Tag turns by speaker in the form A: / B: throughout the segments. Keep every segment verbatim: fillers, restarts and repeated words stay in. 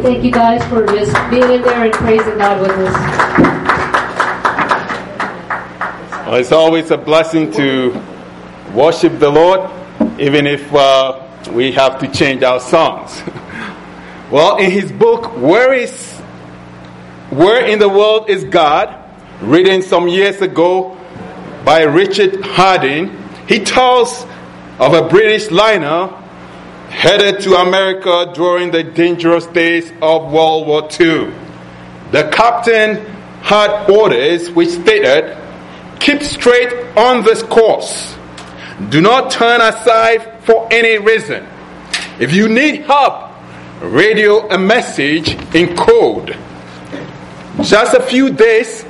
A: thank you guys for just being in there and praising God with us.
B: Well, it's always a blessing to worship the Lord, even if uh, we have to change our songs. Well, in his book, Where is Where in the World is God?, written some years ago by Richard Harding, he tells of a British liner headed to America during the dangerous days of World War Two. The captain had orders which stated, "Keep straight on this course. Do not turn aside for any reason. If you need help, radio a message in code." Just a few days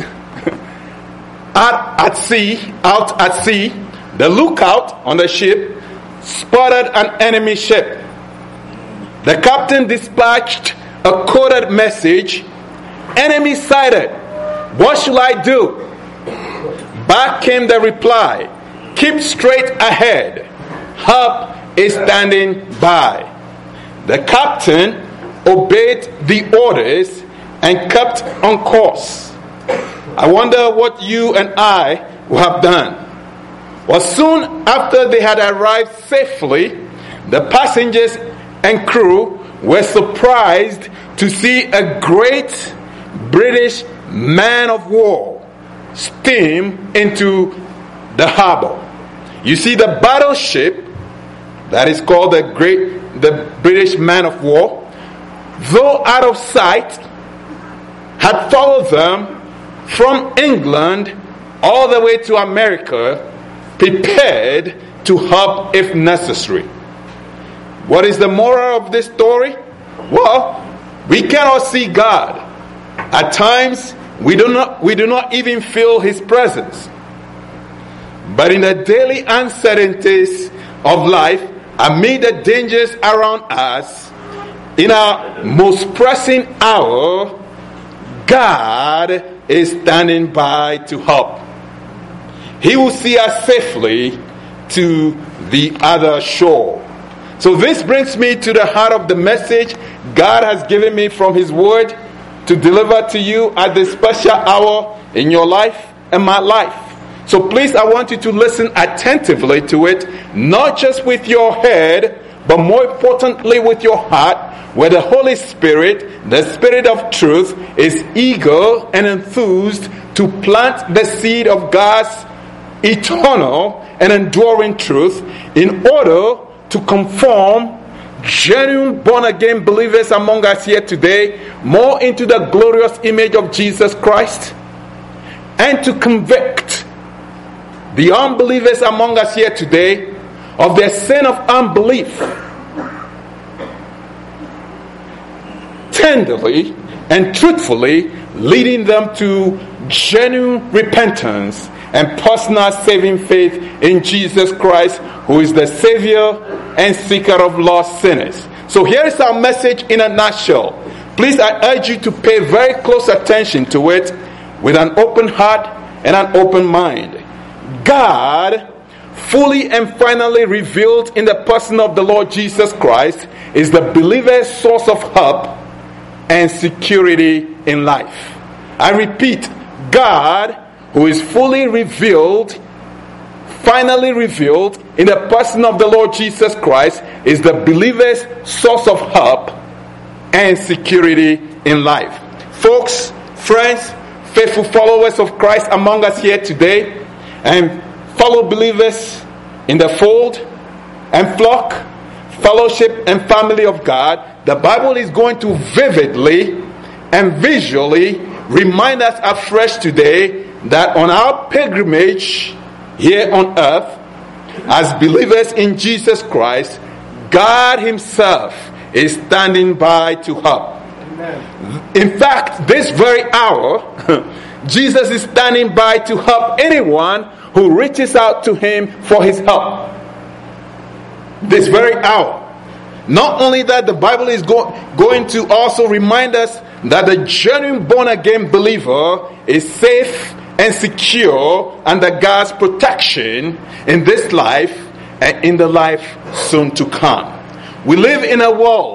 B: out at sea, out at sea, the lookout on the ship spotted an enemy ship. The captain dispatched a coded message, "Enemy sighted. What should I do?" Back came the reply, "Keep straight ahead. Help is standing by." The captain obeyed the orders and kept on course. I wonder what you and I would have done. Well, soon after they had arrived safely, the passengers and crew were surprised to see a great British man of war steam into the harbor. You see, the battleship that is called the great, the British man of war, though out of sight, had followed them from England all the way to America, prepared to help if necessary. What is the moral of this story? Well, we cannot see God. At times, we do not we do not even feel his presence. But in the daily uncertainties of life, amid the dangers around us, in our most pressing hour, God is standing by to help. He will see us safely to the other shore. So this brings me to the heart of the message God has given me from his word to deliver to you at this special hour in your life and my life. So please, I want you to listen attentively to it, not just with your head, but more importantly with your heart, where the Holy Spirit, the Spirit of truth, is eager and enthused to plant the seed of God's eternal and enduring truth in order to conform genuine born-again believers among us here today more into the glorious image of Jesus Christ, and to convict the unbelievers among us here today of their sin of unbelief, tenderly and truthfully leading them to genuine repentance and personal saving faith in Jesus Christ, who is the Savior and seeker of lost sinners. So here is our message in a nutshell. Please, I urge you to pay very close attention to it with an open heart and an open mind. God, fully and finally revealed in the person of the Lord Jesus Christ, is the believer's source of help and security in life. I repeat, God, who is fully revealed, finally revealed in the person of the Lord Jesus Christ, is the believer's source of help and security in life. Folks, friends, faithful followers of Christ among us here today, and fellow believers in the fold and flock, fellowship and family of God, the Bible is going to vividly and visually remind us afresh today that on our pilgrimage here on earth, as believers in Jesus Christ, God himself is standing by to help. Amen. In fact, this very hour, Jesus is standing by to help anyone who reaches out to him for his help. This very hour. Not only that, the Bible is go- going to also remind us that the genuine born-again believer is safe and secure under God's protection in this life and in the life soon to come. We live in a world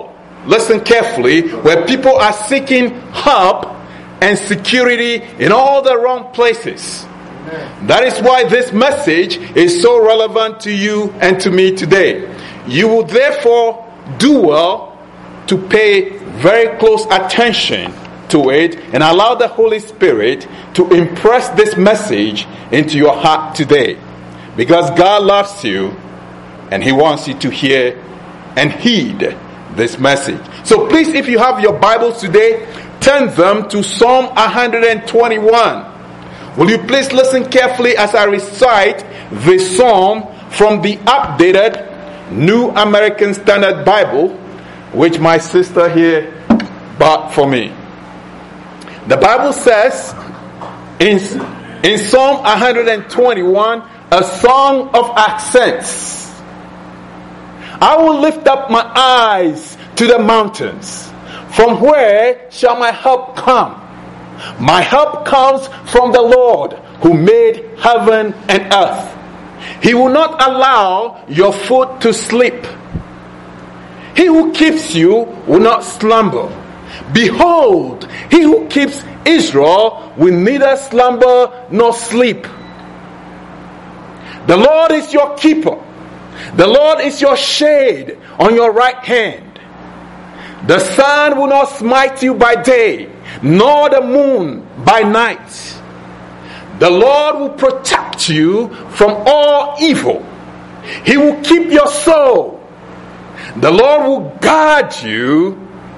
B: listen carefully, where people are seeking help and security in all the wrong places. That is why this message is so relevant to you and to me today. You will therefore do well to pay very close attention to it and allow the Holy Spirit to impress this message into your heart today. Because God loves you and He wants you to hear and heed this message. So please, if you have your Bibles today, turn them to Psalm one twenty-one. Will you please listen carefully as I recite this psalm from the updated New American Standard Bible, which my sister here bought for me. The Bible says in, in Psalm one twenty-one, a song of ascents. I will lift up my eyes to the mountains. From where shall my help come? My help comes from the Lord who made heaven and earth. He will not allow your foot to slip. He who keeps you will not slumber. Behold, he who keeps Israel will neither slumber nor sleep. The Lord is your keeper. The Lord is your shade on your right hand. The sun will not smite you by day, nor the moon by night. The Lord will protect you from all evil. He will keep your soul. The Lord will guard you.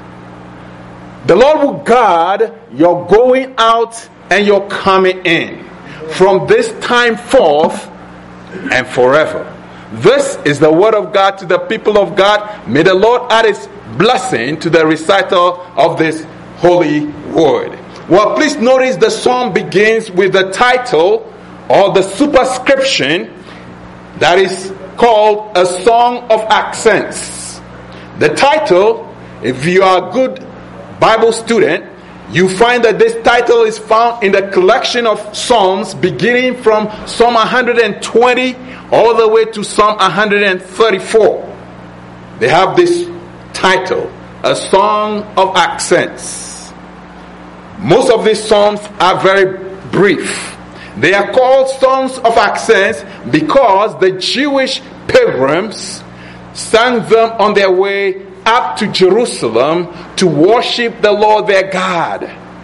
B: The Lord will guard your going out and your coming in from this time forth and forever. This is the word of God to the people of God. May the Lord add His blessing to the recital of this holy word. Well, please notice the psalm begins with the title or the superscription that is called a song of ascents. The title, if you are a good Bible student, you find that this title is found in the collection of psalms beginning from Psalm one twenty all the way to Psalm one thirty-four. They have this title, a song of ascents. Most of these psalms are very brief. They are called songs of ascents because the Jewish pilgrims sang them on their way up to Jerusalem to worship the Lord their God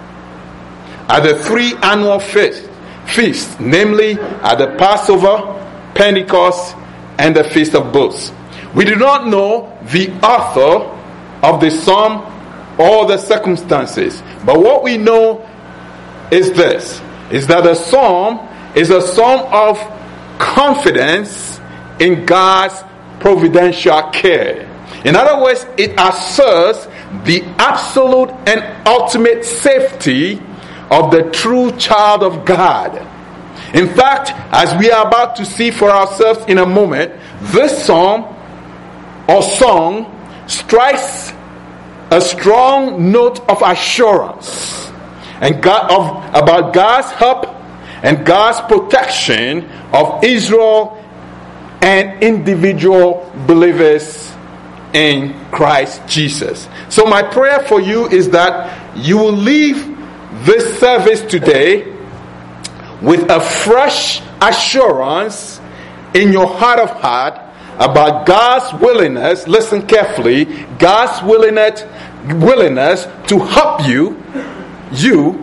B: at the three annual feasts, feasts, namely at the Passover, Pentecost, and the Feast of Booths. We do not know the author of the psalm or the circumstances, but what we know is this, is that the psalm is a psalm of confidence in God's providential care. In other words, it asserts the absolute and ultimate safety of the true child of God. In fact, as we are about to see for ourselves in a moment, this psalm or song strikes a strong note of assurance and God, of, about God's help and God's protection of Israel and individual believers in Christ Jesus. So my prayer for you is that you will leave this service today with a fresh assurance in your heart of heart about God's willingness, listen carefully, God's willingness, willingness to help you, you,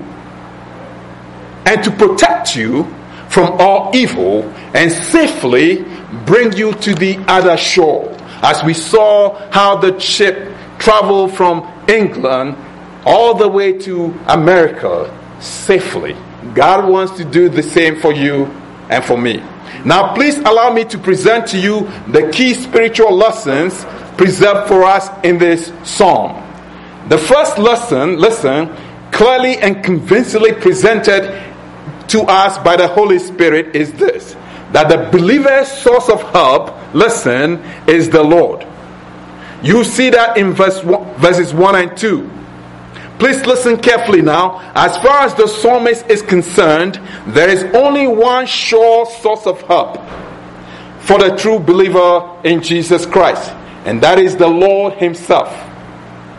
B: and to protect you from all evil and safely bring you to the other shore. As we saw how the ship traveled from England all the way to America safely. God wants to do the same for you and for me. Now please allow me to present to you the key spiritual lessons preserved for us in this psalm. The first lesson, listen, clearly and convincingly presented to us by the Holy Spirit is this, that the believer's source of help, listen, is the Lord. You see that in verse one, verses one and two. Please listen carefully now. As far as the psalmist is concerned, there is only one sure source of help for the true believer in Jesus Christ, and that is the Lord Himself.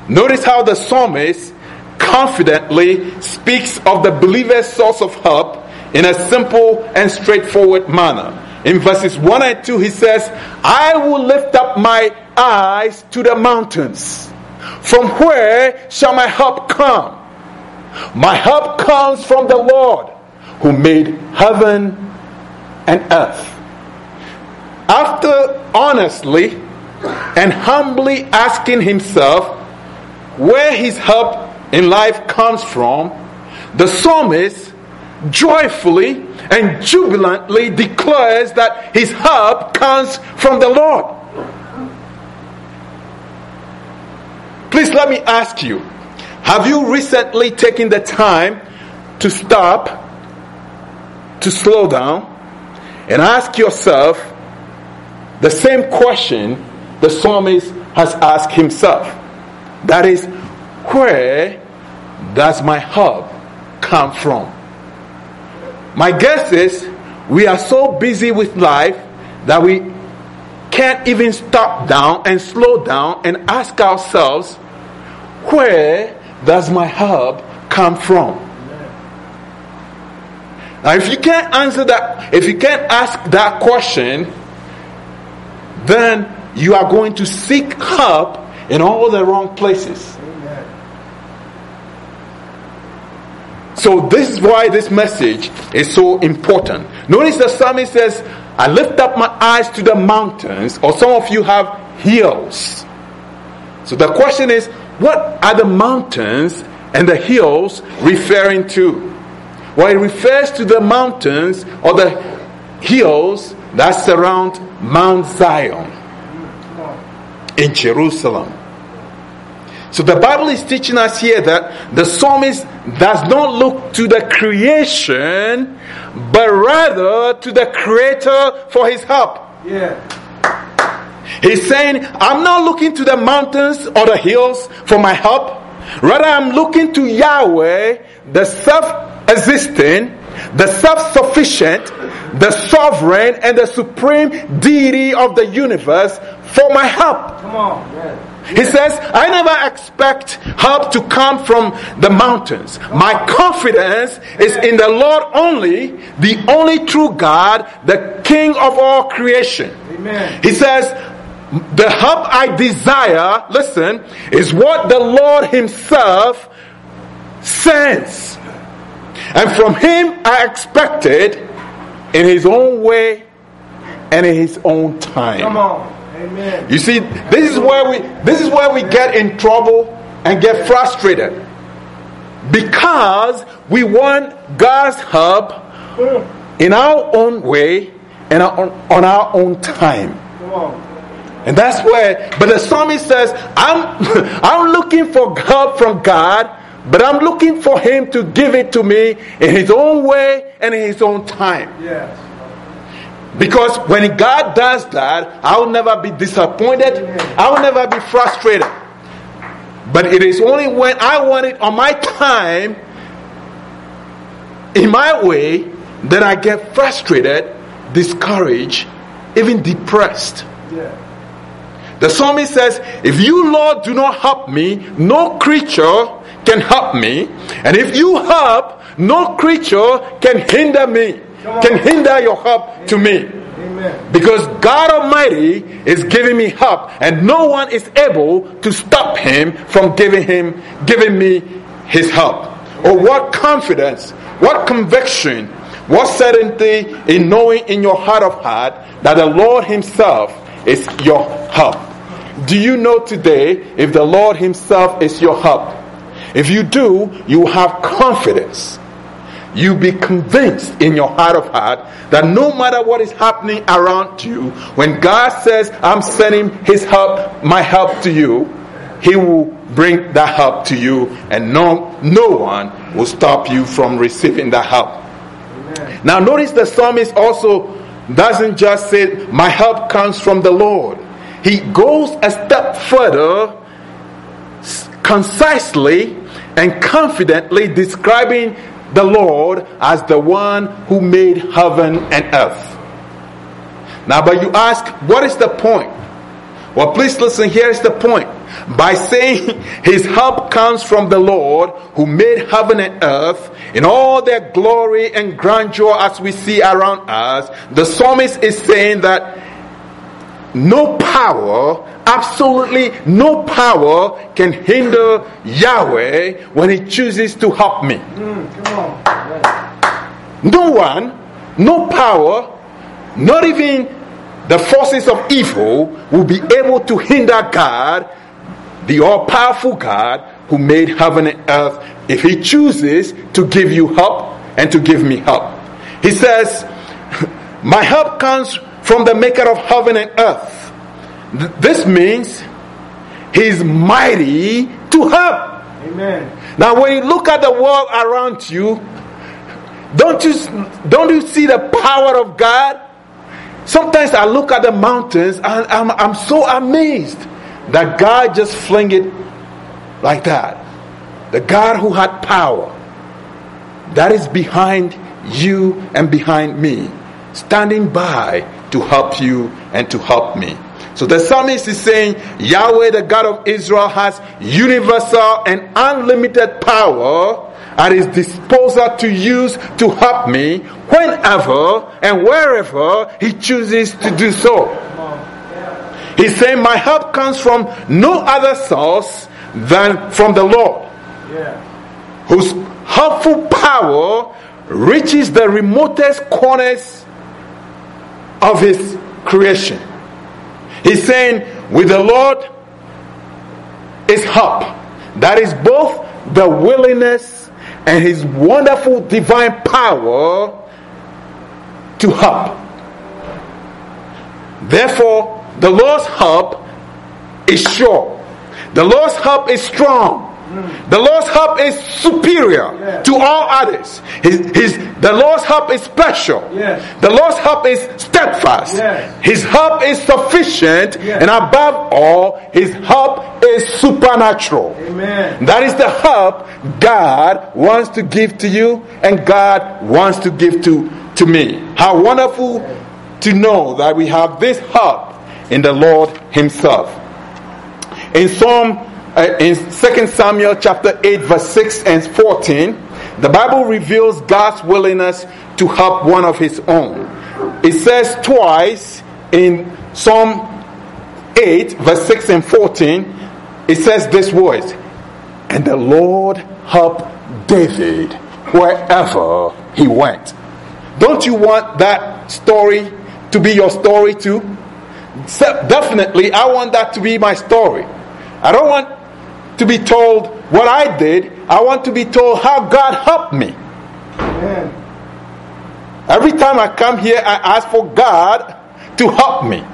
B: Notice how the psalmist confidently speaks of the believer's source of help in a simple and straightforward manner. In verses one and two, he says, I will lift up my eyes to the mountains. From where shall my help come? My help comes from the Lord, who made heaven and earth. After honestly and humbly asking himself where his help in life comes from, the psalmist joyfully and jubilantly declares that his help comes from the Lord. Please let me ask you, have you recently taken the time to stop, to slow down, and ask yourself the same question the psalmist has asked himself? That is, where does my help come from? My guess is we are so busy with life that we can't even stop down and slow down and ask ourselves, where does my help come from? Now, if you can't answer that, if you can't ask that question, then you are going to seek help in all the wrong places. Amen. So this is why this message is so important. Notice the psalmist says, I lift up my eyes to the mountains, or some of you have hills. So the question is, what are the mountains and the hills referring to? Well, it refers to the mountains or the hills that surround Mount Zion in Jerusalem. So the Bible is teaching us here that the psalmist does not look to the creation, but rather to the Creator for his help. Yeah. He's saying, I'm not looking to the mountains or the hills for my help. Rather, I'm looking to Yahweh, the self-existing, the self-sufficient, the sovereign, and the supreme deity of the universe for my help. Come on. Yeah. He says, I never expect help to come from the mountains. My confidence is in the Lord only, the only true God, the King of all creation. Amen. He says, the help I desire, listen, is what the Lord himself sends. And from him I expect it in his own way and in his own time. Come on. Amen. You see, this is where we this is where we get in trouble and get frustrated. Because we want God's help in our own way and on our own time. Come on. And that's where, but the psalmist says, I'm I'm looking for help from God, but I'm looking for him to give it to me in his own way and in his own time. Yes. Because when God does that, I will never be disappointed. I will never be frustrated. But it is only when I want it on my time, in my way, that I get frustrated, discouraged, even depressed. Yeah. The psalmist says, if you, Lord, do not help me, no creature can help me. And if you help, no creature can hinder me. Can hinder your help to me. Amen. Because God Almighty is giving me help, and no one is able to stop him from giving him giving me his help. Or what confidence, what conviction, what certainty in knowing in your heart of heart that the Lord himself is your help. Do you know today if the Lord himself is your help? If you do, you have confidence. You be convinced in your heart of heart that no matter what is happening around you, when God says, I'm sending his help, my help to you, he will bring that help to you, and no, no one will stop you from receiving that help. Amen. Now notice the psalmist also doesn't just say, my help comes from the Lord. He goes a step further, concisely and confidently describing the Lord as the one who made heaven and earth. Now, but you ask, what is the point? Well, please listen, here is the point. by saying his help comes from the Lord who made heaven and earth in all their glory and grandeur as we see around us, the psalmist is saying that no power, absolutely no power can hinder Yahweh when he chooses to help me.
C: Mm, come on.
B: No one, no power, not even the forces of evil will be able to hinder God, the all-powerful God who made heaven and earth, if he chooses to give you help and to give me help. He says, my help comes from the maker of heaven and earth. Th- this means he's mighty to help.
C: Amen.
B: Now when you look at the world around you, don't you, don't you see the power of God? Sometimes I look at the mountains and I'm, I'm so amazed that God just fling it like that. The God who had power, that is behind you and behind me, standing by to help you and to help me. So the psalmist is saying, Yahweh, the God of Israel, has universal and unlimited power at his disposal to use to help me whenever and wherever he chooses to do so. He's saying my help comes from no other source than from the Lord, whose helpful power reaches the remotest corners of his creation. He's saying with the Lord is help. That is both the willingness and his wonderful divine power to help. Therefore, the Lord's help is sure. The Lord's help is strong. The Lord's help is superior yes. to all others. His, his, the Lord's help is special. Yes. The Lord's help is steadfast. Yes. His help is sufficient. Yes. And above all, his help is supernatural.
C: Amen.
B: That is the help God wants to give to you and God wants to give to, to me. How wonderful to know that we have this help in the Lord himself. In Psalm Uh, in Second Samuel chapter eight verse six and fourteen, the Bible reveals God's willingness to help one of his own. It says twice in Psalm eight verse six and fourteen, it says this words, and the Lord helped David wherever he went. Don't you want that story to be your story too? So definitely I want that to be my story. I don't want to be told what I did. I want to be told how God helped me. Amen. Every time I come here, I ask for God to help me.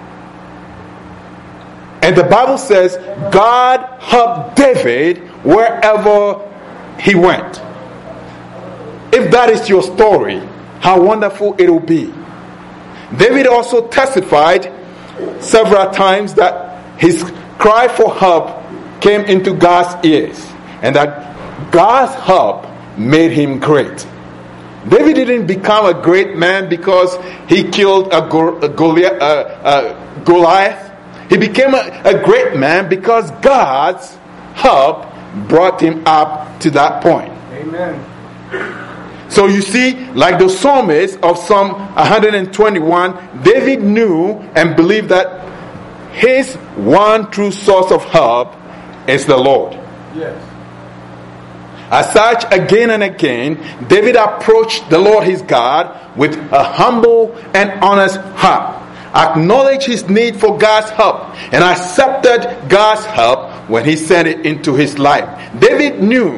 B: And the Bible says God helped David wherever he went. If that is your story, how wonderful it will be. David also testified several times that his cry for help came into God's ears, and that God's help made him great. David didn't become a great man because he killed a, Go- a, Goliath, uh, a Goliath. He became a, a great man because God's help brought him up to that point.
C: Amen.
B: So you see, like the psalmist of Psalm one twenty-one, David knew and believed that his one true source of help is the Lord.
C: Yes.
B: As such, again and again, David approached the Lord his God with a humble and honest heart, acknowledged his need for God's help, and accepted God's help when he sent it into his life. David knew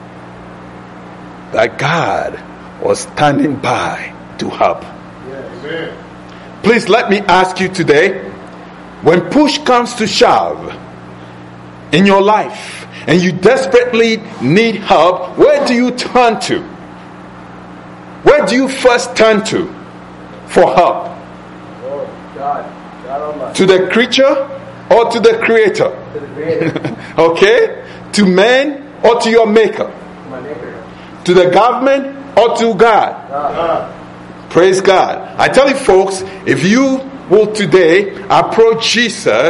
B: that God was standing by to help.
C: Yes.
B: Please let me ask you today, when push comes to shove in your life and you desperately need help, where do you turn to? Where do you first turn to for help?
C: Oh, God. God Almighty.
B: To the creature or to the creator?
C: To the creator.
B: Okay? To man or to your maker?
C: My maker.
B: To the government or to God?
C: God.
B: Praise God. I tell you folks, if you will today approach Jesus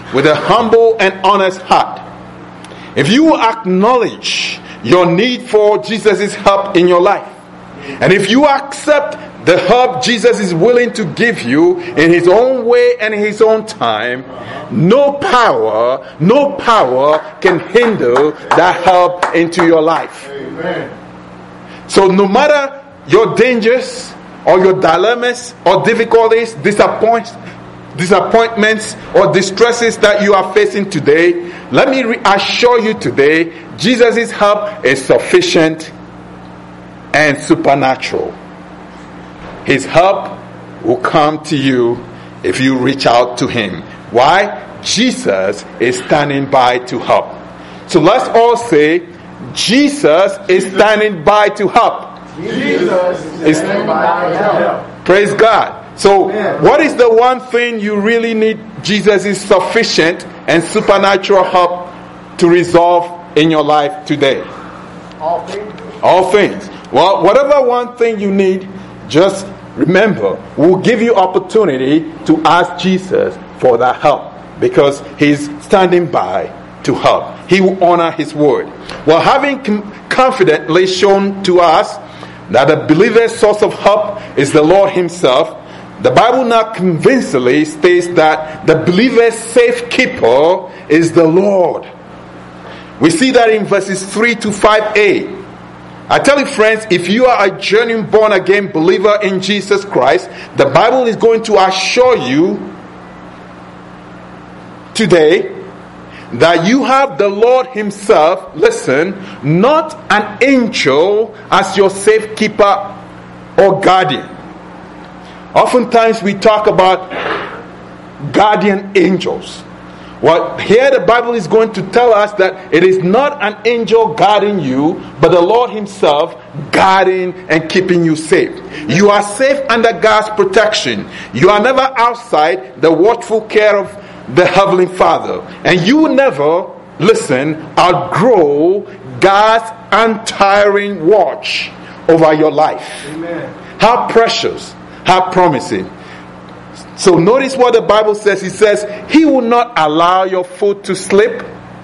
B: with a humble and honest heart. If you acknowledge your need for Jesus' help in your life, and if you accept the help Jesus is willing to give you in his own way and in his own time, no power, no power can hinder that help into your life.
D: Amen.
B: So no matter your dangers or your dilemmas or difficulties, disappoint, disappointments or distresses that you are facing today, let me reassure you today, Jesus' help is sufficient and supernatural. His help will come to you if you reach out to him. Why? Jesus is standing by to help. So let's all say, Jesus is standing by to help.
D: Jesus
B: Is-
D: is standing by to help.
B: Praise God. So what is the one thing you really need Jesus' sufficient and supernatural help to resolve in your life today?
C: All things.
B: All things. Well, whatever one thing you need, just remember, we'll give you opportunity to ask Jesus for that help, because he's standing by to help. He will honor his word. Well, having com- confidently shown to us that the believer's source of help is the Lord himself, the Bible now convincingly states that the believer's safekeeper is the Lord. We see that in verses three to five a. I tell you, friends, if you are a genuine born-again believer in Jesus Christ, the Bible is going to assure you today that you have the Lord himself, listen, not an angel as your safekeeper or guardian. Oftentimes we talk about guardian angels. Well, here the Bible is going to tell us that it is not an angel guarding you, but the Lord himself guarding and keeping you safe. You are safe under God's protection. You are never outside the watchful care of the Heavenly Father. And you will never, listen, outgrow God's untiring watch over your life.
D: Amen.
B: How precious, how promising. So notice what the Bible says. It says, he will not allow your foot to slip.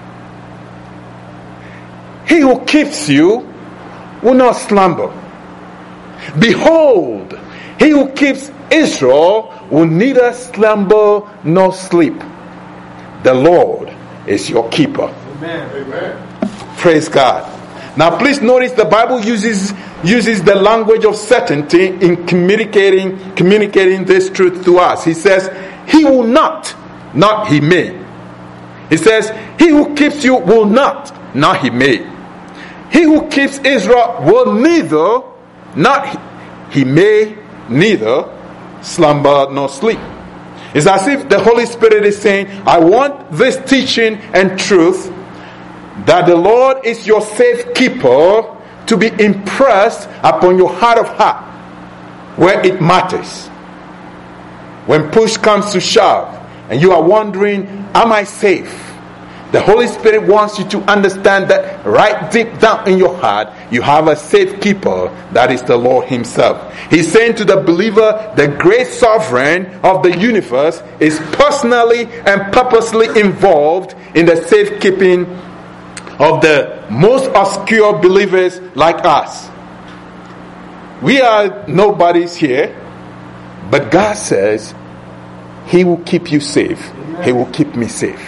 B: He who keeps you will not slumber. Behold, he who keeps Israel will neither slumber nor sleep. The Lord is your keeper.
D: Amen. Amen.
B: Praise God. Now please notice the Bible uses uses the language of certainty in communicating communicating this truth to us. He says, he will not, not he may. He says, he who keeps you will not, not he may. He who keeps Israel will neither, not he, he may, neither slumber nor sleep. It's as if the Holy Spirit is saying, I want this teaching and truth that the Lord is your safekeeper to be impressed upon your heart of heart where it matters. When push comes to shove and you are wondering, am I safe? The Holy Spirit wants you to understand that right deep down in your heart, you have a safekeeper, that is the Lord himself. He's saying to the believer, the great sovereign of the universe is personally and purposely involved in the safekeeping of the most obscure believers like us. We are nobodies here, but God says he will keep you safe. He will keep me safe.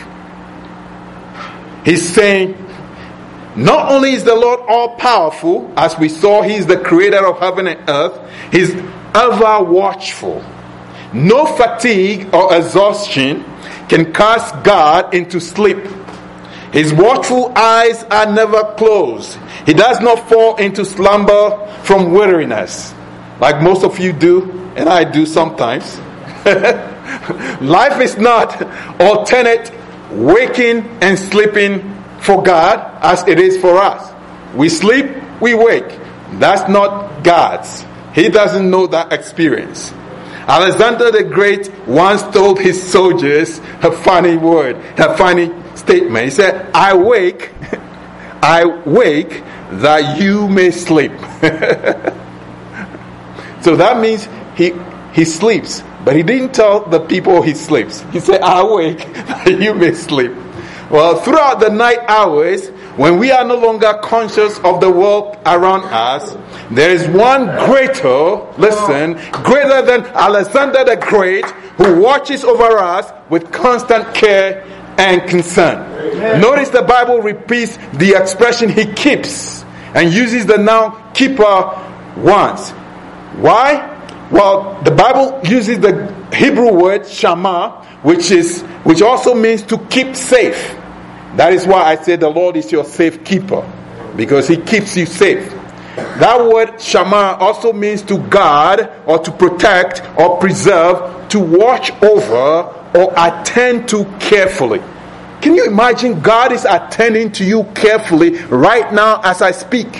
B: He's saying, not only is the Lord all powerful, as we saw, he is the creator of heaven and earth, he's ever watchful. No fatigue or exhaustion can cast God into sleep. His watchful eyes are never closed. He does not fall into slumber from weariness, like most of you do, and I do sometimes. Life is not alternate waking and sleeping for God as it is for us. We sleep, we wake. That's not God's. He doesn't know that experience. Alexander the Great once told his soldiers a funny word, a funny statement. He said, I wake, I wake that you may sleep. So that means he he sleeps But he didn't tell the people he sleeps. He said, I awake that you may sleep. Well, throughout the night hours, when we are no longer conscious of the world around us, there is one greater, listen, greater than Alexander the Great, who watches over us with constant care and concern. Amen. Notice the Bible repeats the expression he keeps and uses the noun keeper once. Why? Well, the Bible uses the Hebrew word shama, which is which also means to keep safe. That is why I say the Lord is your safe keeper, because he keeps you safe. That word shama also means to guard or to protect or preserve, to watch over or attend to carefully. Can you imagine God is attending to you carefully right now as I speak?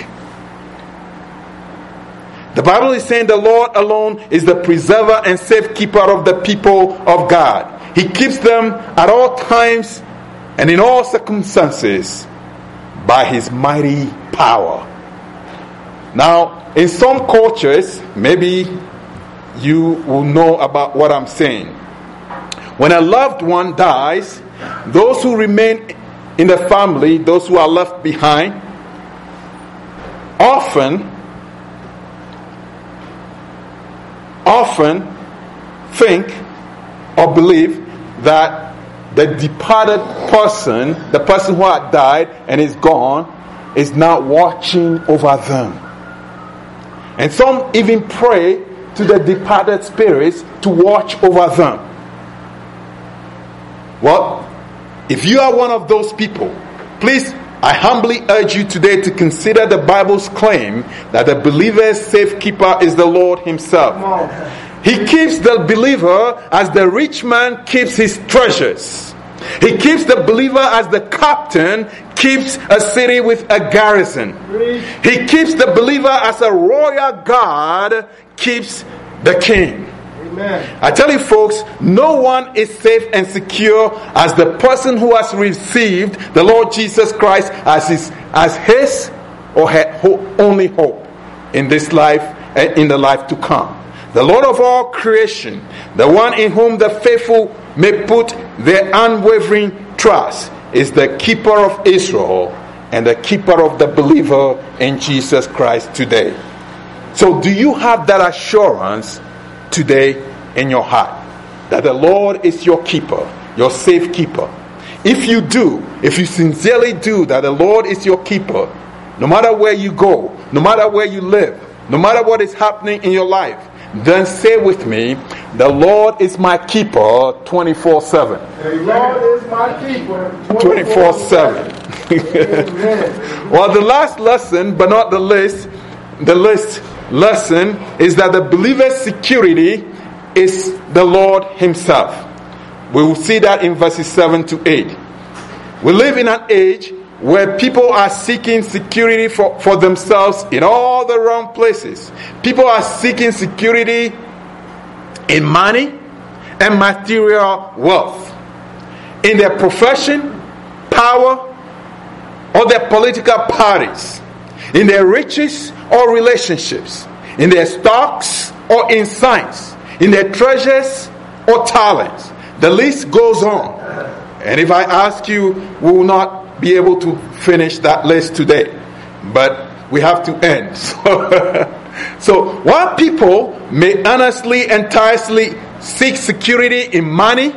B: The Bible is saying the Lord alone is the preserver and safekeeper of the people of God. He keeps them at all times and in all circumstances by his mighty power. Now, in some cultures, maybe you will know about what I'm saying. When a loved one dies, those who remain in the family, those who are left behind, often often think or believe that the departed person, the person who had died and is gone, is now watching over them. And some even pray to the departed spirits to watch over them. Well, if you are one of those people, please, I humbly urge you today to consider the Bible's claim that the believer's safekeeper is the Lord himself. He keeps the believer as the rich man keeps his treasures. He keeps the believer as the captain keeps a city with a garrison. He keeps the believer as a royal guard keeps the king. Amen. I tell you folks, no one is safe and secure as the person who has received the Lord Jesus Christ as his, as his or her only hope in this life and in the life to come. The Lord of all creation, the one in whom the faithful may put their unwavering trust, is the keeper of Israel and the keeper of the believer in Jesus Christ today. So do you have that assurance today in your heart that the Lord is your keeper, your safe keeper? If you do, if you sincerely do that the Lord is your keeper, no matter where you go, no matter where you live, no matter what is happening in your life, then say with me, the Lord is my keeper twenty-four seven.
D: The Lord is my keeper
B: twenty-four seven. Well, the last lesson, but not the least, the least lesson is that the believer's security is the Lord himself. We will see that in verses seven to eight. We live in an age where people are seeking security for, for themselves in all the wrong places. People are seeking security in money and material wealth, in their profession, power, or their political parties, in their riches or relationships, in their stocks or in science, in their treasures or talents. The list goes on. And if I ask you, we will not be able to finish that list today. But we have to end. So, so while people may honestly and tirelessly seek security in money,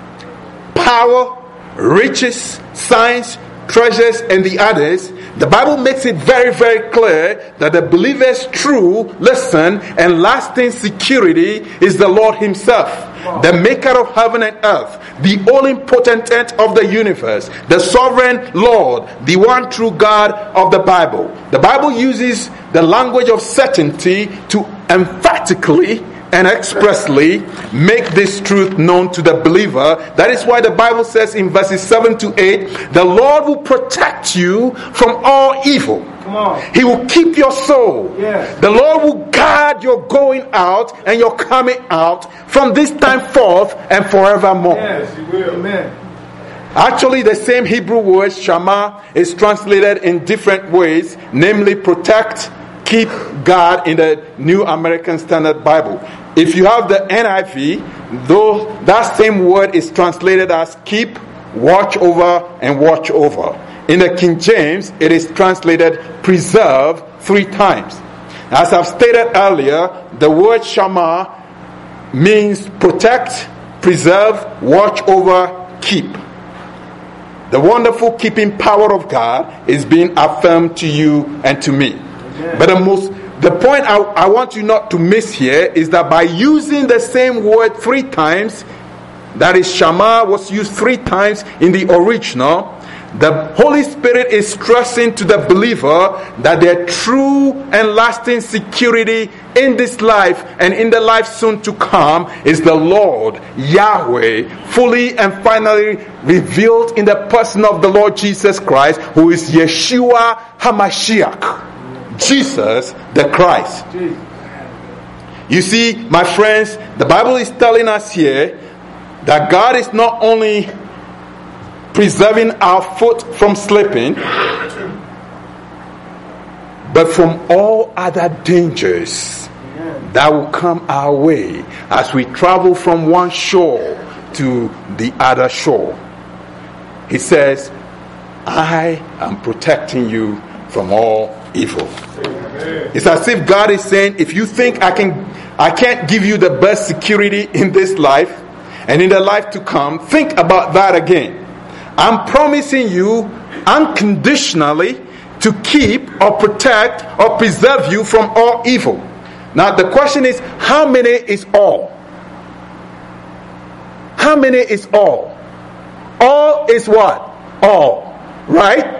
B: power, riches, science, treasures, and the others, the Bible makes it very, very clear that the believer's true, listen, and lasting security is the Lord himself, the maker of heaven and earth, the all-impotent of the universe, the sovereign Lord, the one true God of the Bible. The Bible uses the language of certainty to emphatically and expressly make this truth known to the believer. That is why the Bible says in verses seven to eight, the Lord will protect you from all evil. Come on. He will keep your soul. Yes. The Lord will guard your going out and your coming out from this time forth and forevermore.
D: Yes, He will. Amen.
B: Actually, the same Hebrew word shama is translated in different ways, namely protect keep God in the New American Standard Bible. If you have the N I V, though that same word is translated as keep, watch over, and watch over. In the King James, it is translated preserve three times. As I've stated earlier, the word Shama means protect, preserve, watch over, keep. The wonderful keeping power of God is being affirmed to you and to me. Amen. But the most the point I, I want you not to miss here is that by using the same word three times, that is Shama was used three times in the original, the Holy Spirit is stressing to the believer that their true and lasting security in this life and in the life soon to come is the Lord, Yahweh, fully and finally revealed in the person of the Lord Jesus Christ, who is Yeshua HaMashiach, Jesus the Christ. You see, my friends, the Bible is telling us here that God is not only preserving our foot from slipping, but from all other dangers that will come our way as we travel from one shore to the other shore. He says, I am protecting you from all evil. It's as if God is saying, if you think I can, I can't give you the best security in this life and in the life to come, think about that again. I'm promising you unconditionally to keep or protect or preserve you from all evil. Now the question is, how many is all? How many is all? All is what? All. Right?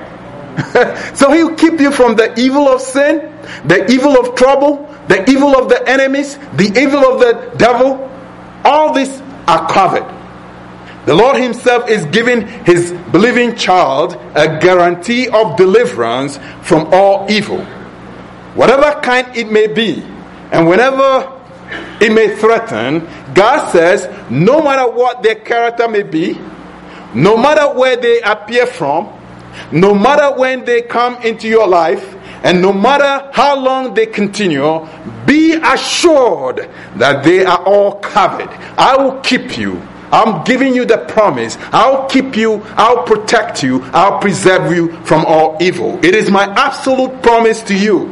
B: So he'll keep you from the evil of sin, the evil of trouble, the evil of the enemies, the evil of the devil. All these are covered. The Lord himself is giving his believing child a guarantee of deliverance from all evil, whatever kind it may be, and whenever it may threaten. God says, no matter what their character may be, no matter where they appear from, no matter when they come into your life, and no matter how long they continue, be assured that they are all covered. I will keep you. I'm giving you the promise. I'll keep you, I'll protect you, I'll preserve you from all evil. It is my absolute promise to you.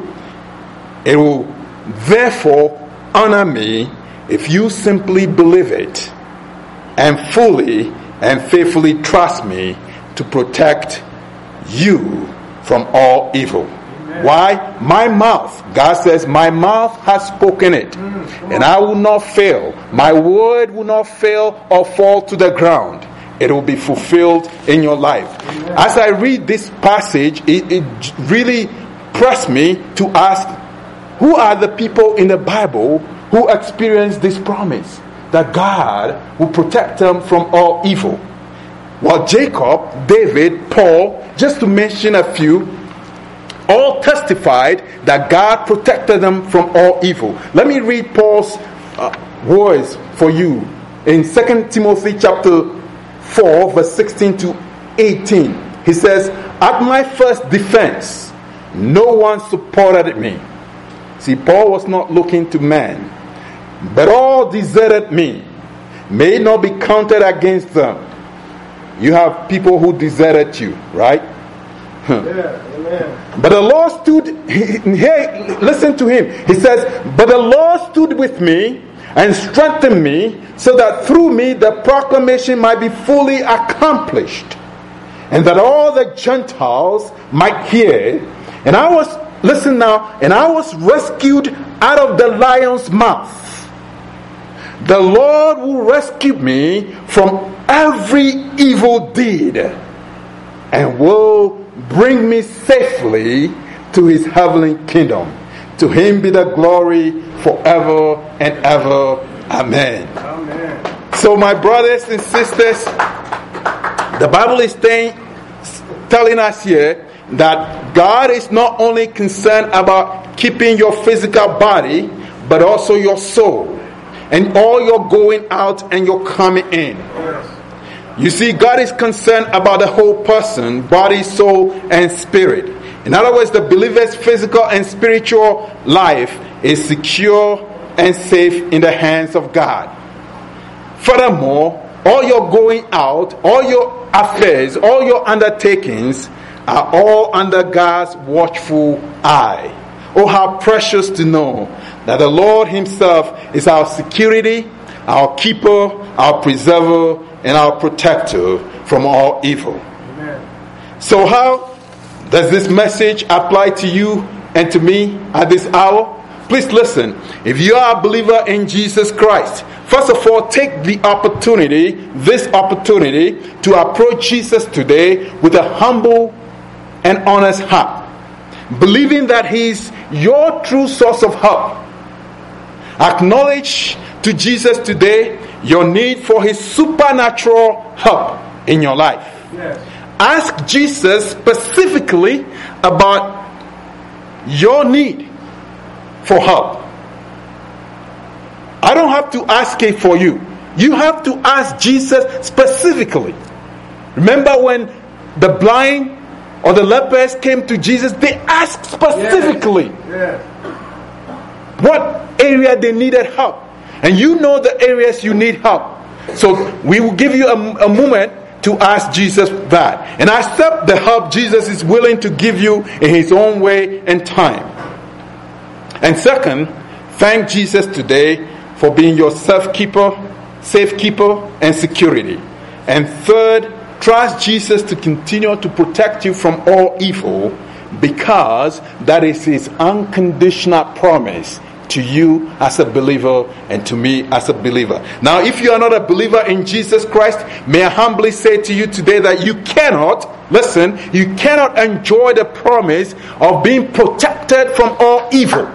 B: It will therefore honor me if you simply believe it and fully and faithfully trust me to protect you from all evil. Why? My mouth, God says, my mouth has spoken it, and I will not fail. My word will not fail or fall to the ground. It will be fulfilled in your life. As I read this passage, it, it really pressed me to ask, who are the people in the Bible who experience this promise that God will protect them from all evil? Well, Jacob, David, Paul, just to mention a few, all testified that God protected them from all evil. Let me read Paul's uh, words for you in Second Timothy chapter four, verse sixteen to eighteen. He says, at my first defense, no one supported me. See, Paul was not looking to man, but all deserted me. May it not be counted against them. You have people who deserted you, right?
D: Yeah, amen.
B: But the Lord stood, here, listen to him. He says, but the Lord stood with me and strengthened me, so that through me the proclamation might be fully accomplished, and that all the Gentiles might hear. And I was, listen now, and I was rescued out of the lion's mouth. The Lord will rescue me from every evil deed, and will bring me safely to his heavenly kingdom. To him be the glory forever and ever. Amen.
D: Amen.
B: So my brothers and sisters, the Bible is saying, telling us here that God is not only concerned about keeping your physical body, but also your soul, and all your going out and your coming in. You see, God is concerned about the whole person, body, soul, and spirit. In other words, the believer's physical and spiritual life is secure and safe in the hands of God. Furthermore, all your going out, all your affairs, all your undertakings are all under God's watchful eye. Oh, how precious to know that the Lord himself is our security, our keeper, our preserver, and our protector from all evil. Amen. So how does this message apply to you and to me at this hour? Please listen. If you are a believer in Jesus Christ, first of all, take the opportunity, this opportunity, to approach Jesus today with a humble and honest heart, believing that He's your true source of help. Acknowledge to Jesus today your need for His supernatural help in your life. Yes. Ask Jesus specifically about your need for help. I don't have to ask it for you. You have to ask Jesus specifically. Remember when the blind or the lepers came to Jesus, they asked specifically yes. Yes. what area they needed help. And you know the areas you need help. So we will give you a, a moment to ask Jesus that. And accept the help Jesus is willing to give you in His own way and time. And second, thank Jesus today for being your self-keeper, safekeeper, and security. And third, trust Jesus to continue to protect you from all evil, because that is His unconditional promise to you as a believer and to me as a believer. Now, if you are not a believer in Jesus Christ, may I humbly say to you today that you cannot, listen, you cannot enjoy the promise of being protected from all evil.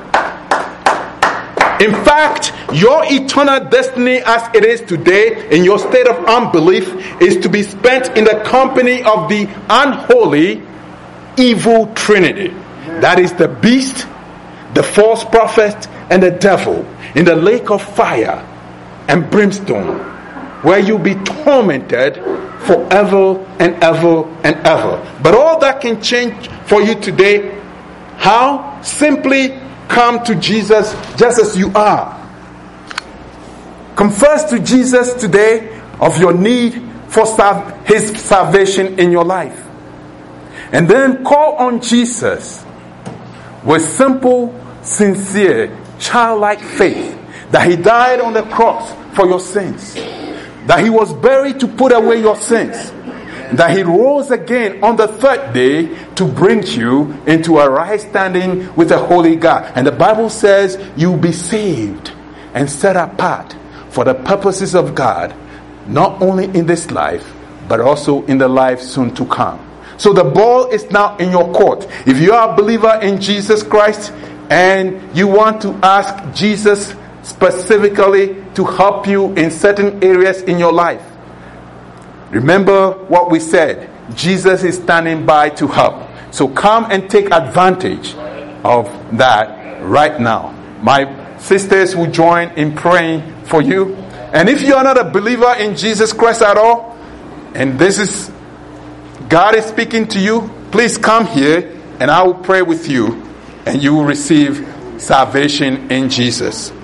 B: In fact, your eternal destiny as it is today, in your state of unbelief, is to be spent in the company of the unholy, evil Trinity. That is the beast, the false prophet, and the devil, in the lake of fire and brimstone, where you'll be tormented forever and ever and ever. But all that can change for you today. How? Simply come to Jesus just as you are. Confess to Jesus today of your need for salv- His salvation in your life. And then call on Jesus with simple, sincere, childlike faith that He died on the cross for your sins, that He was buried to put away your sins, that He rose again on the third day to bring you into a right standing with the holy God. And the Bible says you'll be saved and set apart for the purposes of God, not only in this life, but also in the life soon to come. So the ball is now in your court. If you are a believer in Jesus Christ and you want to ask Jesus specifically to help you in certain areas in your life, remember what we said. Jesus is standing by to help. So come and take advantage of that right now. My sisters will join in praying for you. And if you are not a believer in Jesus Christ at all, and this is God is speaking to you, please come here and I will pray with you and you will receive salvation in Jesus.